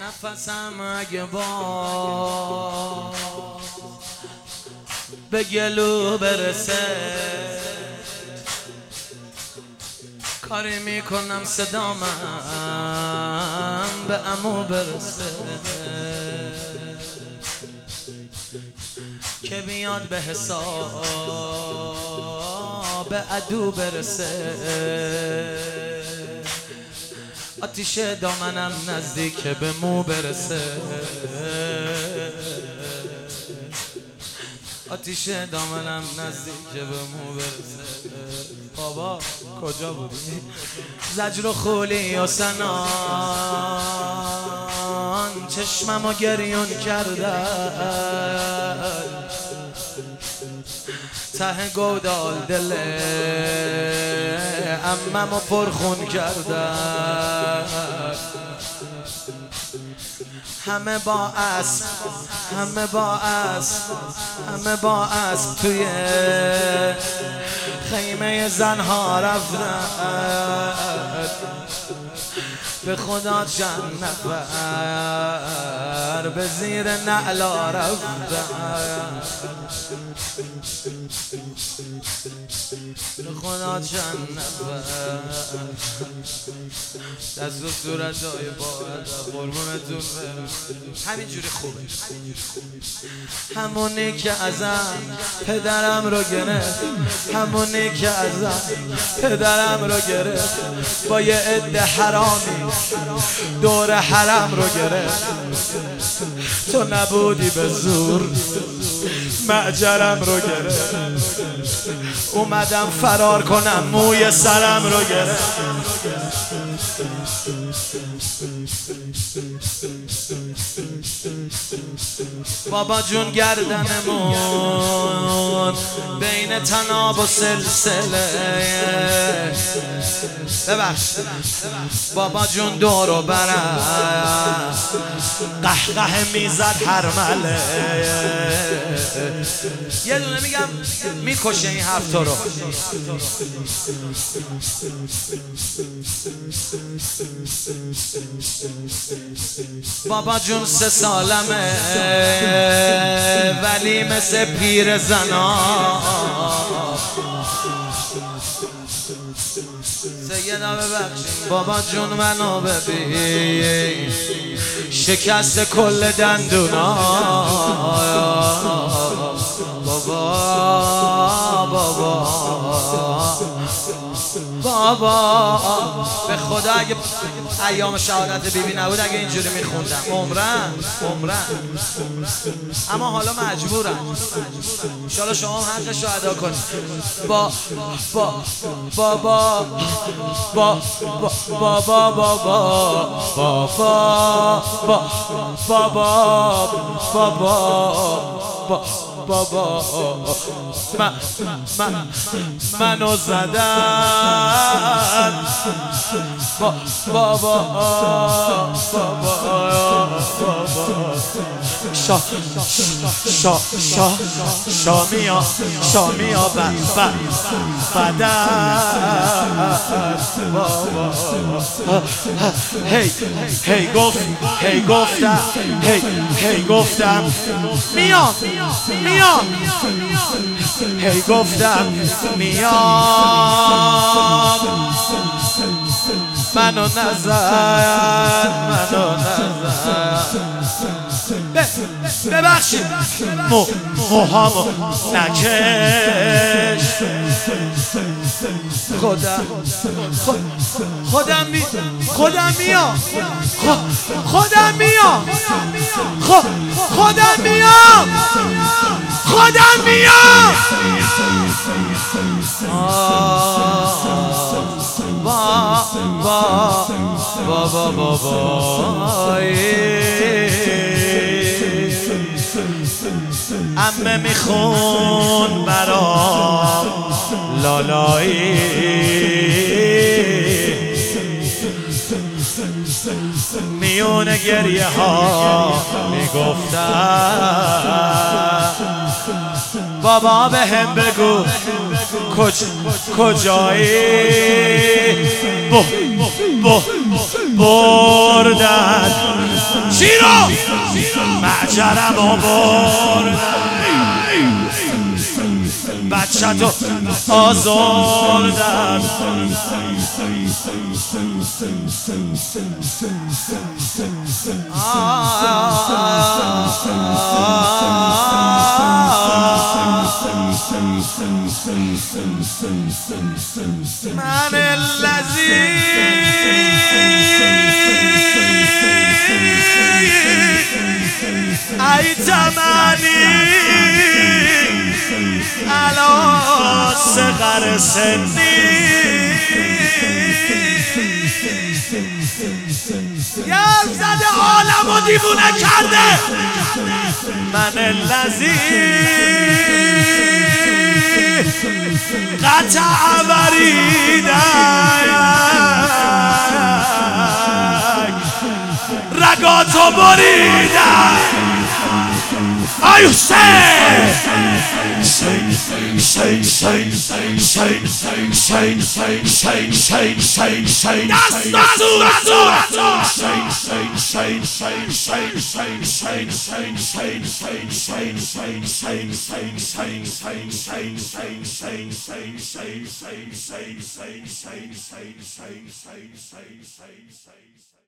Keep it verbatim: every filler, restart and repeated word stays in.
نفسم اگه با به گلو برسه کاری میکنم صدامم به عمو برسه که بیاد به حساب عدو برسه آتیش دامنم نزدیک به مو برسه آتیش دامنم نزدیک به مو برسه بابا کجا بودی؟ زجر و خولی و سنان چشمم و گریون کردن ته گودال دل عمم و پرخون کردن همه با اسب همه با اسب همه با اسب توی خیمه زنها رفتن به خدا چند نفر به زیر نعلا رفتن به خدا چند نفر دست و صورت های باید قربونتون برم همینجوری خوبه همونی که ازم پدرم رو گرفت همونی که ازم پدرم رو گرفت با یه عده حرامی دور حرم رو گرفت تو نبودی به زور معجرم رو گرفت اومدم فرار کنم موی سرم رو گرفت بابا جون گردنمون بین تناب و سلسله ببخش بابا جون دور و برم قهقه میزد هر مله یه دونه میگم میکشه این هفت رو بابا جون سه سالمه ولی مثل پیر زنا سیدا ببخشید بابا جون منو ببین شکست کل دندونا بابا بابا بابا به خدا اگه ایام شهادت بیبی نبود اگه اینجوری میخوندم عمرن عمرن اما حالا مجبورم انشالله شما هم حقش رو ادا کنید با با بابا با بابا بابا بابا بابا بابا بابا من من منو زدن بابا بابا شا شا شا شامیا شامیا بدن بابا هی هی گفت هی گفتم هی هی گفتم میام میام هی گفتم میام منو نزن منو نزن ببخشید مو موهامو نکش خودم خودم می خودم میام خودم میام خودم میام خودم میام با با با با با عمه میخون برام لالایی میون گریه ها میگفتم بابا به هم بگو کج کجایی ب ب بردن شیرو معجرم آوردن بچه تو آزردن من الذی ایتمنی علی صغر سنی یار زده عالم و دیوونه کرده من الذی قطع وریدک رگاتو بریدک آی حسین دست